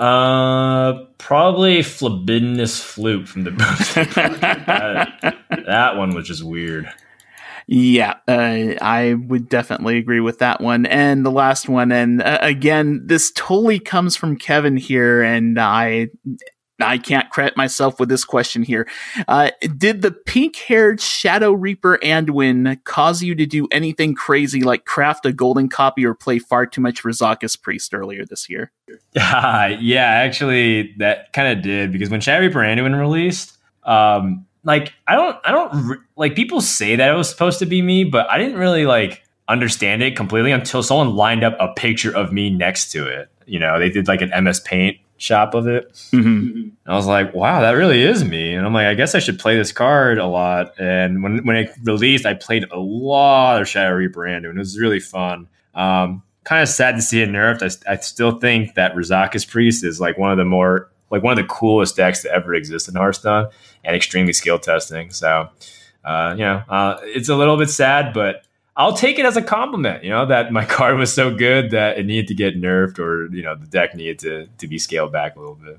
Uh, probably Phlebinus Flute from the boost. that, that one was just weird.
Yeah, uh, I would definitely agree with that one. And the last one, and uh, again, this totally comes from Kevin here, and I... I can't credit myself with this question here. Uh, did the pink-haired Shadow Reaper Anduin cause you to do anything crazy like craft a golden copy or play far too much Razakus Priest earlier this year?
Uh, yeah, actually, that kind of did, because when Shadow Reaper Anduin released, um, like I don't, I don't re- like people say that it was supposed to be me, but I didn't really like understand it completely until someone lined up a picture of me next to it. You know, they did like an M S Paint shop of it. Mm-hmm. I was like, wow, that really is me. And I'm like, I guess I should play this card a lot. And when when it released, I played a lot of Shadow Reaper Anduin. It was really fun. Um, kind of sad to see it nerfed. I, I still think that Razakus Priest is like one of the more, like one of the coolest decks to ever exist in Hearthstone, and extremely skill testing. So, uh, you know, uh, it's a little bit sad, but I'll take it as a compliment, you know, that my card was so good that it needed to get nerfed, or, you know, the deck needed to, to be scaled back a little bit.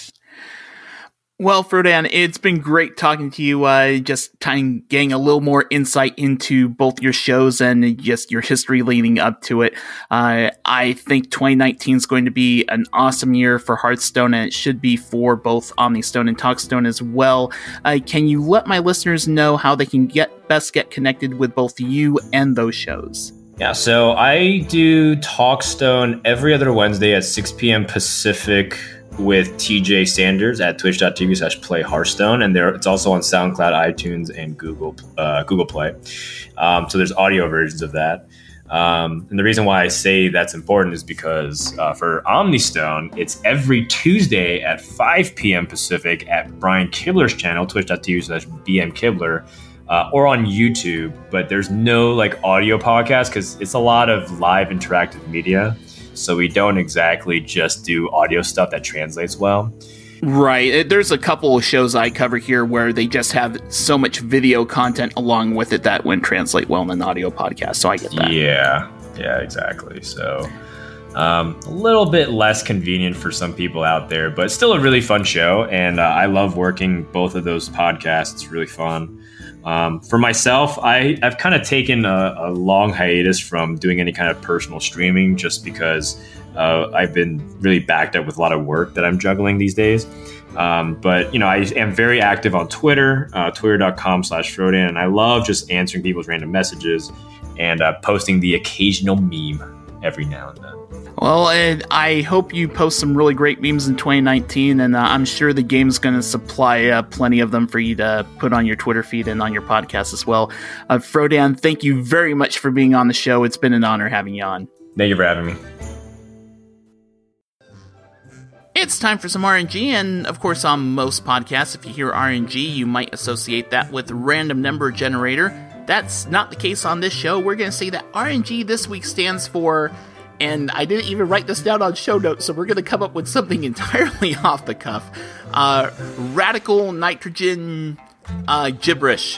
Well, Frodan, it's been great talking to you, uh, just kind of getting a little more insight into both your shows and just your history leading up to it. Uh, I think twenty nineteen is going to be an awesome year for Hearthstone, and it should be for both Omnistone and Talkstone as well. Uh, can you let my listeners know how they can get best get connected with both you and those shows?
Yeah, so I do Talkstone every other Wednesday at six p.m. Pacific with T J Sanders at twitch.tv slash play Hearthstone. And there, it's also on SoundCloud, iTunes, and Google uh, Google Play. Um, so there's audio versions of that. Um, and the reason why I say that's important is because uh, for Omnistone, it's every Tuesday at five p.m. Pacific at Brian Kibler's channel, twitch.tv slash bmkibler, uh, or on YouTube. But there's no like audio podcast because it's a lot of live interactive media. So we don't exactly just do audio stuff that translates well.
Right. There's a couple of shows I cover here where they just have so much video content along with it that wouldn't translate well in an audio podcast. So I get that.
Yeah. Yeah, exactly. So um, a little bit less convenient for some people out there, but still a really fun show. And uh, I love working both of those podcasts. It's really fun. Um, for myself, I, I've kind of taken a, a long hiatus from doing any kind of personal streaming just because uh, I've been really backed up with a lot of work that I'm juggling these days. Um, but, you know, I am very active on Twitter, uh, twitter.com slash Frodan, and I love just answering people's random messages and uh, posting the occasional meme every now and then.
Well, Ed, I hope you post some really great memes in twenty nineteen, and uh, I'm sure the game's going to supply uh, plenty of them for you to put on your Twitter feed and on your podcast as well. Uh, Frodan, thank you very much for being on the show. It's been an honor having you on.
Thank you for having me.
It's time for some R N G, and of course on most podcasts, if you hear R N G, you might associate that with random number generator. That's not the case on this show. We're going to say that R N G this week stands for... And I didn't even write this down on show notes, so we're going to come up with something entirely off the cuff. Uh, radical nitrogen uh, gibberish.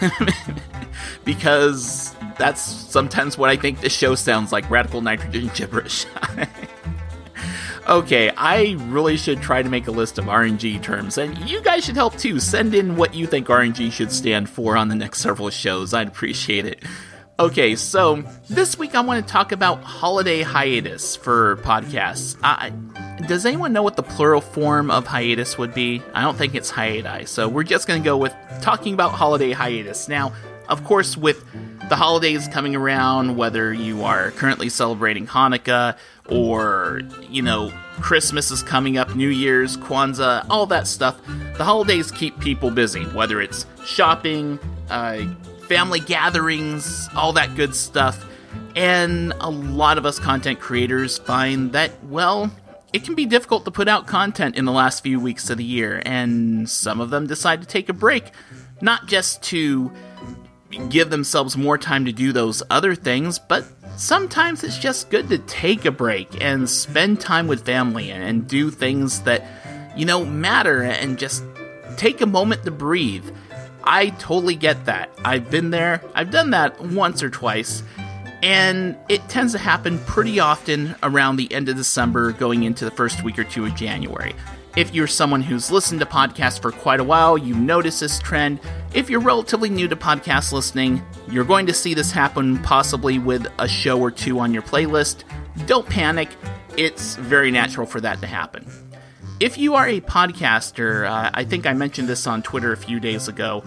Because that's sometimes what I think this show sounds like, radical nitrogen gibberish. Okay, I really should try to make a list of R N G terms, and you guys should help too. Send in what you think R N G should stand for on the next several shows. I'd appreciate it. Okay, so this week I want to talk about holiday hiatus for podcasts. Uh, does anyone know what the plural form of hiatus would be? I don't think it's hiati, so we're just going to go with talking about holiday hiatus. Now, Of course, with the holidays coming around, whether you are currently celebrating Hanukkah or, you know, Christmas is coming up, New Year's, Kwanzaa, all that stuff, the holidays keep people busy, whether it's shopping, uh, family gatherings, all that good stuff. And a lot of us content creators find that, well, it can be difficult to put out content in the last few weeks of the year, and some of them decide to take a break, not just to give themselves more time to do those other things, but sometimes it's just good to take a break and spend time with family and do things that, you know, matter, and just take a moment to breathe. I totally get that. I've been there. I've done that once or twice. And it tends to happen pretty often around the end of December, going into the first week or two of January. If you're someone who's listened to podcasts for quite a while, you notice this trend. If you're relatively new to podcast listening, you're going to see this happen possibly with a show or two on your playlist. Don't panic. It's very natural for that to happen. If you are a podcaster, uh, I think I mentioned this on Twitter a few days ago,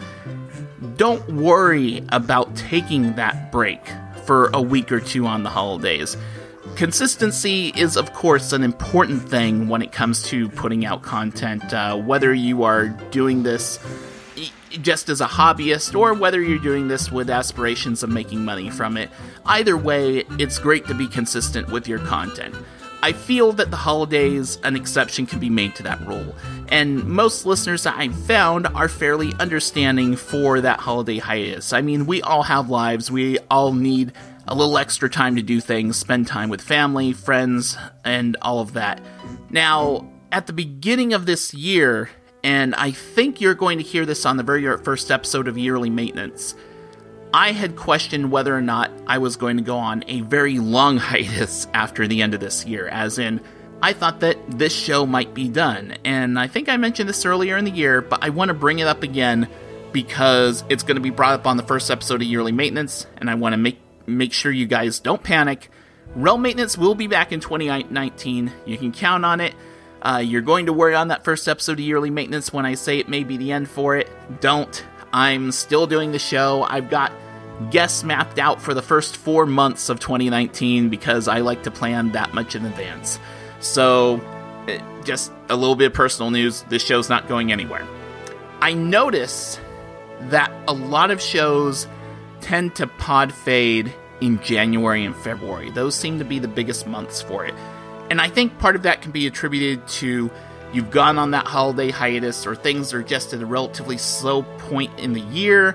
don't worry about taking that break for a week or two on the holidays. Consistency is, of course, an important thing when it comes to putting out content, uh, whether you are doing this just as a hobbyist or whether you're doing this with aspirations of making money from it. Either way, it's great to be consistent with your content. I feel that the holidays, an exception can be made to that rule, and most listeners that I've found are fairly understanding for that holiday hiatus. I mean, we all have lives, we all need a little extra time to do things, spend time with family, friends, and all of that. Now, at the beginning of this year, and I think you're going to hear this on the very first episode of Yearly Maintenance, I had questioned whether or not I was going to go on a very long hiatus after the end of this year, as in, I thought that this show might be done, and I think I mentioned this earlier in the year, but I want to bring it up again because it's going to be brought up on the first episode of Yearly Maintenance, and I want to make make sure you guys don't panic. Realm Maintenance will be back in twenty nineteen. You can count on it. Uh, you're going to worry on that first episode of Yearly Maintenance when I say it may be the end for it. Don't. I'm still doing the show. I've got guests mapped out for the first four months of twenty nineteen because I like to plan that much in advance. So, just a little bit of personal news, this show's not going anywhere. I notice that a lot of shows tend to pod fade in January and February. Those seem to be the biggest months for it. And I think part of that can be attributed to you've gone on that holiday hiatus, or things are just at a relatively slow point in the year,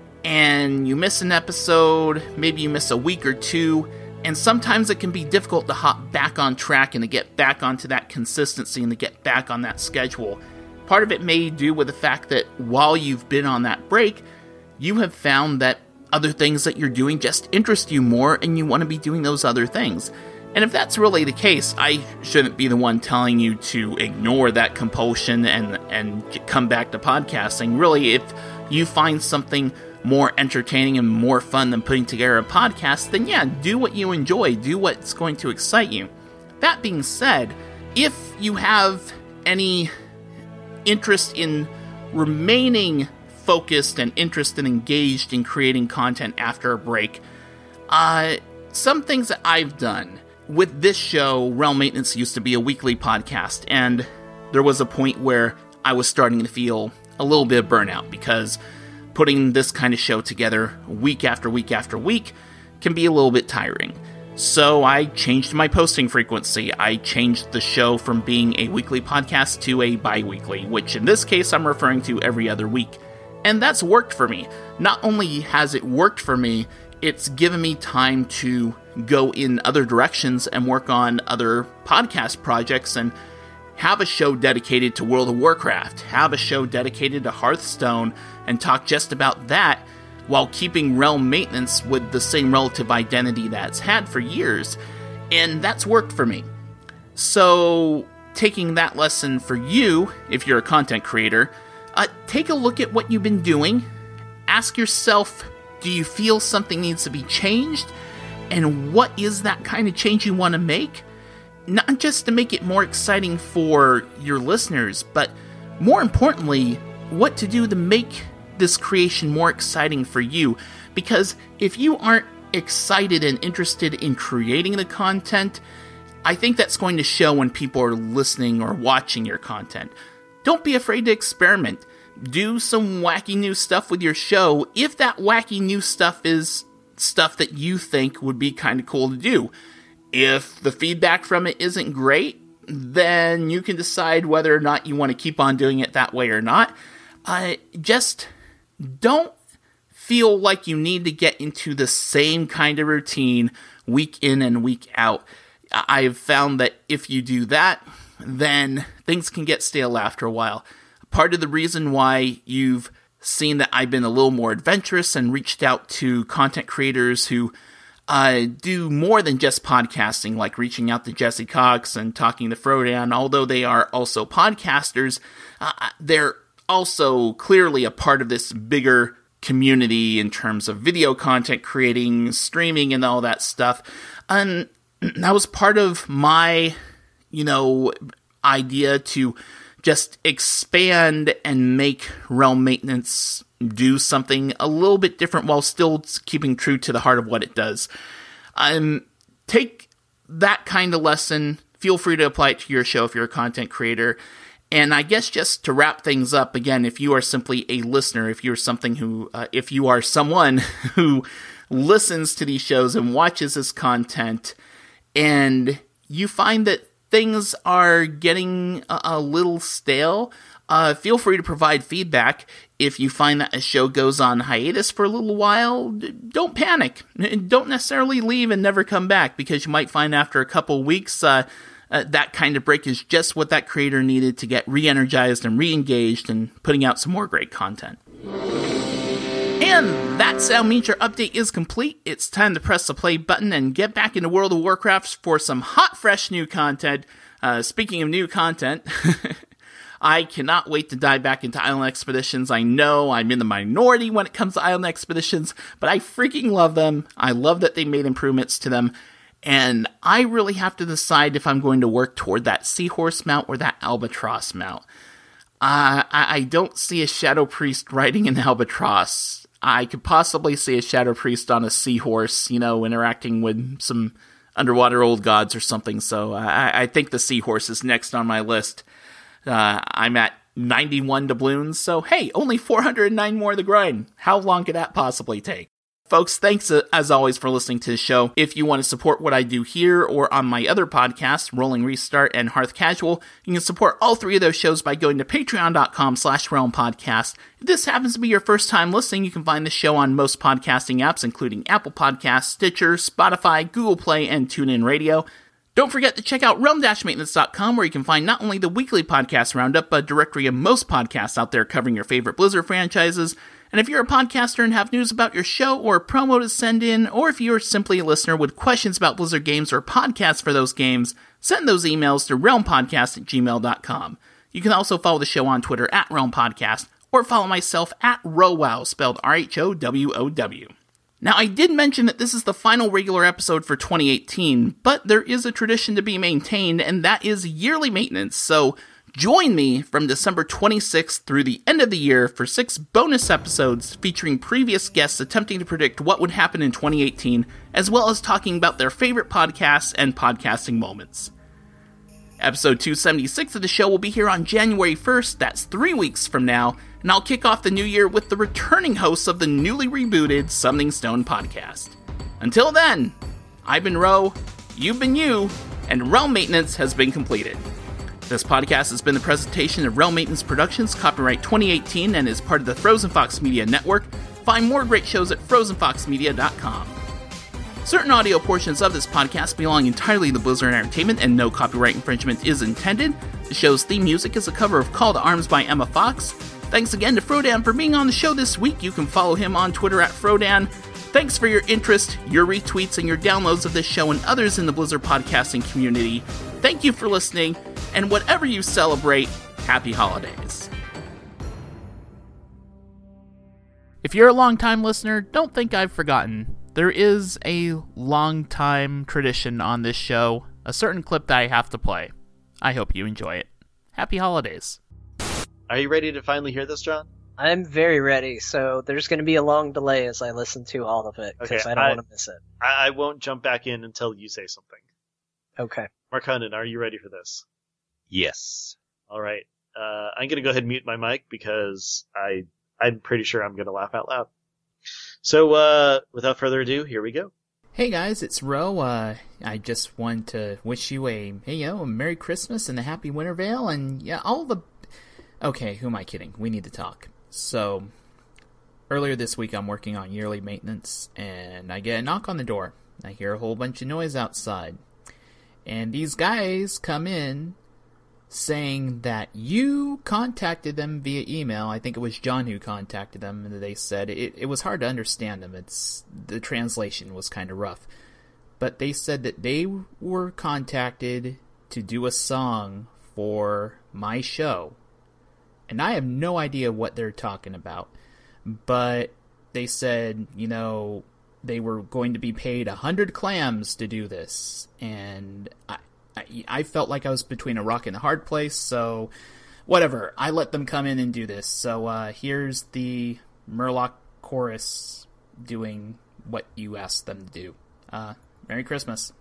and you miss an episode, maybe you miss a week or two, and sometimes it can be difficult to hop back on track and to get back onto that consistency and to get back on that schedule. Part of it may do with the fact that while you've been on that break, you have found that other things that you're doing just interest you more, and you want to be doing those other things. And if that's really the case, I shouldn't be the one telling you to ignore that compulsion and and come back to podcasting. Really, if you find something more entertaining and more fun than putting together a podcast, then yeah, do what you enjoy. Do what's going to excite you. That being said, if you have any interest in remaining focused and interested and engaged in creating content after a break, uh, some things that I've done. With this show, Realm Maintenance used to be a weekly podcast, and there was a point where I was starting to feel a little bit of burnout, because putting this kind of show together week after week after week can be a little bit tiring. So I changed my posting frequency. I changed the show from being a weekly podcast to a bi-weekly, which in this case I'm referring to every other week. And that's worked for me. Not only has it worked for me, it's given me time to go in other directions and work on other podcast projects and have a show dedicated to World of Warcraft, have a show dedicated to Hearthstone, and talk just about that while keeping Realm Maintenance with the same relative identity that it's had for years. And that's worked for me. So, taking that lesson for you, if you're a content creator, uh, take a look at what you've been doing. Ask yourself, do you feel something needs to be changed? And what is that kind of change you want to make? Not just to make it more exciting for your listeners, but more importantly, what to do to make this creation more exciting for you. Because if you aren't excited and interested in creating the content, I think that's going to show when people are listening or watching your content. Don't be afraid to experiment. Do some wacky new stuff with your show if that wacky new stuff is stuff that you think would be kind of cool to do. If the feedback from it isn't great, then you can decide whether or not you want to keep on doing it that way or not. Uh, just don't feel like you need to get into the same kind of routine week in and week out. I've found that if you do that, then things can get stale after a while. Part of the reason why you've seen that I've been a little more adventurous and reached out to content creators who uh, do more than just podcasting, like reaching out to Jesse Cox and talking to Frodan, although they are also podcasters, uh, they're also clearly a part of this bigger community in terms of video content creating, streaming, and all that stuff. And that was part of my, you know, idea to just expand and make Realm Maintenance do something a little bit different while still keeping true to the heart of what it does. Um, take that kind of lesson. Feel free to apply it to your show if you're a content creator. And I guess just to wrap things up, again, if you are simply a listener, if you're something who, uh, if you are someone who listens to these shows and watches this content, and you find that things are getting a, a little stale, uh, feel free to provide feedback. If you find that a show goes on hiatus for a little while, don't panic. Don't necessarily leave and never come back, because you might find after a couple weeks, uh, uh, that kind of break is just what that creator needed to get re-energized and re-engaged and putting out some more great content. And that sound means your update is complete. It's time to press the play button and get back into World of Warcraft for some hot, fresh new content. Uh, speaking of new content, I cannot wait to dive back into Island Expeditions. I know I'm in the minority when it comes to Island Expeditions, but I freaking love them. I love that they made improvements to them. And I really have to decide if I'm going to work toward that Seahorse mount or that Albatross mount. Uh, I, I don't see a Shadow Priest riding an Albatross. I could possibly see a Shadow Priest on a Seahorse, you know, interacting with some underwater old gods or something. So I, I think the Seahorse is next on my list. Uh, I'm at ninety-one doubloons, so hey, only four hundred nine more to grind. How long could that possibly take? Folks, thanks uh, as always for listening to the show. If you want to support what I do here or on my other podcasts, Rolling Restart and Hearth Casual, you can support all three of those shows by going to patreon.com slash realm podcast. If this happens to be your first time listening, you can find the show on most podcasting apps, including Apple Podcasts, Stitcher, Spotify, Google Play, and TuneIn Radio. Don't forget to check out realm dash maintenance dot com, where you can find not only the weekly podcast roundup, but a directory of most podcasts out there covering your favorite Blizzard franchises. And if you're a podcaster and have news about your show or a promo to send in, or if you're simply a listener with questions about Blizzard games or podcasts for those games, send those emails to realm podcast at gmail dot com. You can also follow the show on Twitter at realmpodcast, or follow myself at Rowow, spelled R H O W O W. Now, I did mention that this is the final regular episode for twenty eighteen, but there is a tradition to be maintained, and that is yearly maintenance, so join me from December twenty-sixth through the end of the year for six bonus episodes featuring previous guests attempting to predict what would happen in twenty eighteen, as well as talking about their favorite podcasts and podcasting moments. Episode two seventy-six of the show will be here on January first, that's three weeks from now, and I'll kick off the new year with the returning hosts of the newly rebooted Summoning Stone podcast. Until then, I've been Ro, you've been you, and Realm Maintenance has been completed. This podcast has been the presentation of Realm Maintenance Productions, copyright twenty eighteen, and is part of the Frozen Fox Media Network. Find more great shows at frozen fox media dot com. Certain audio portions of this podcast belong entirely to Blizzard Entertainment, and no copyright infringement is intended. The show's theme music is a cover of Call to Arms by Emma Fox. Thanks again to Frodan for being on the show this week. You can follow him on Twitter at Frodan. Thanks for your interest, your retweets, and your downloads of this show and others in the Blizzard podcasting community. Thank you for listening, and whatever you celebrate, happy holidays. If you're a long-time listener, don't think I've forgotten. There is a long-time tradition on this show, a certain clip that I have to play. I hope you enjoy it. Happy holidays.
Are you ready to finally hear this, John? I'm very ready, so there's going to be a long delay as I listen to all of it, because
Okay,
I don't
I-
want to miss it.
I, I won't jump back in until you say something.
Okay.
Marconin, are you ready for this?
Yes.
All right. Uh, I'm going to go ahead and mute my mic because I, I'm pretty sure I'm going to laugh out loud. So, uh, without further ado, here we go.
Hey guys, it's Ro. Uh, I just want to wish you a, hey, you know, a Merry Christmas and a Happy Winter Veil, and yeah, all the... Okay, who am I kidding? We need to talk. So, earlier this week I'm working on yearly maintenance, and I get a knock on the door. I hear a whole bunch of noise outside. And these guys come in saying that you contacted them via email. I think it was John who contacted them, and they said it, it was hard to understand them. It's the translation was kind of rough. But they said that they were contacted to do a song for my show. And I have no idea what they're talking about. But they said, you know, they were going to be paid a hundred clams to do this. And I, I, I felt like I was between a rock and a hard place, so whatever. I let them come in and do this. So uh, here's the Murloc chorus doing what you asked them to do. Uh, Merry Christmas.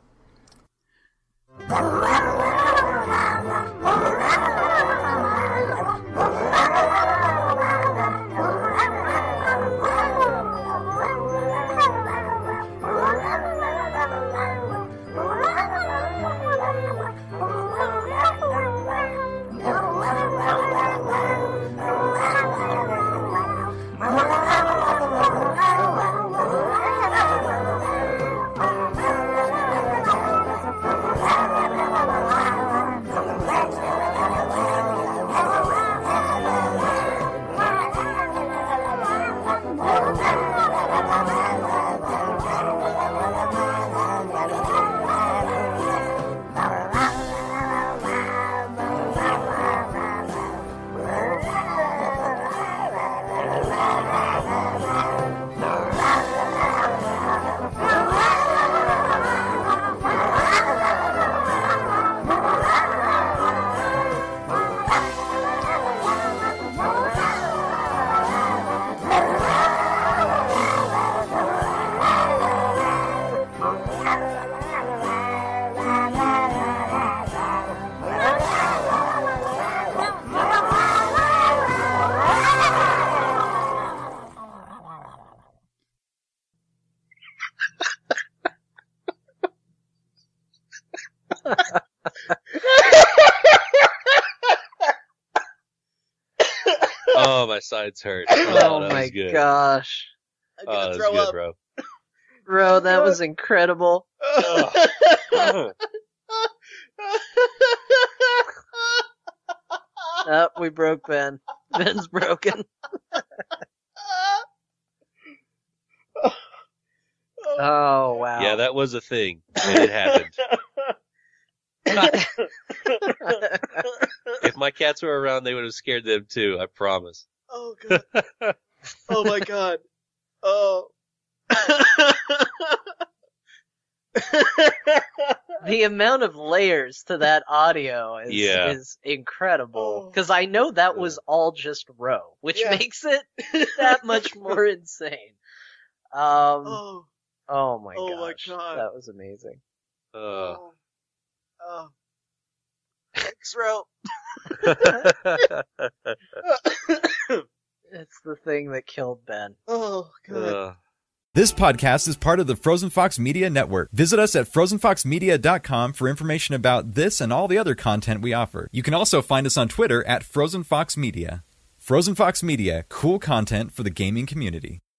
Oh, my sides hurt.
Oh,
that
my
was good.
gosh.
I'm
Oh,
gonna
that was
throw
good,
up.
bro.
Bro, that was incredible.
Oh.
Oh, we broke Ben. Ben's broken. Oh, wow.
Yeah, that was a thing, and it happened. If my cats were around, they would have scared them too, I promise.
Oh god. Oh my god. Oh.
The amount of layers to that audio is,
Yeah.
is incredible.
Oh.
Because I know that was all just Ro, which
Yeah.
makes it that much more insane. Um,
Oh.
oh my
Oh my
gosh.
God.
That was amazing.
Uh,
Oh. Oh. Thanks, Ro.
It's the thing that killed Ben.
Oh god.
uh.
This podcast is part of the Frozen Fox Media Network. Visit us at frozen fox media dot com for information about this and all the other content we offer. You can also find us on Twitter at Frozen Fox Media. Frozen Fox Media, cool content for the gaming community.